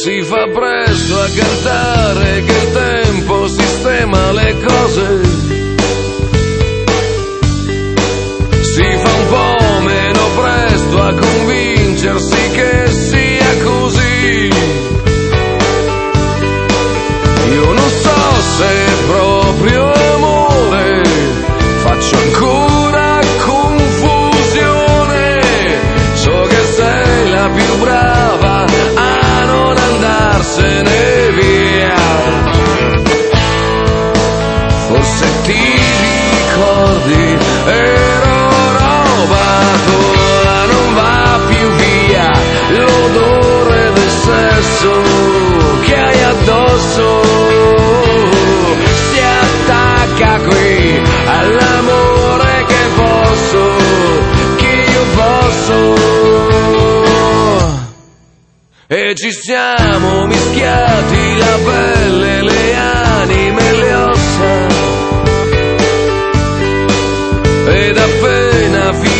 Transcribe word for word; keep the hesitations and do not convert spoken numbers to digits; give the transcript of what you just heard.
Si fa presto a cantare che il tempo sistema le cose. Si fa un po' meno presto a convincersi che sia così. Io non so se è proprio amore, faccio ancora confusione. So che sei la più brava a non andarsene via. Forse ti ricordi, ero roba tua, non va più via l'odore del sesso che hai addosso. Si attacca qui all'amore che posso, che io posso. E ci siamo mischiati la pelle, le anime, le ossa. Ed appena finito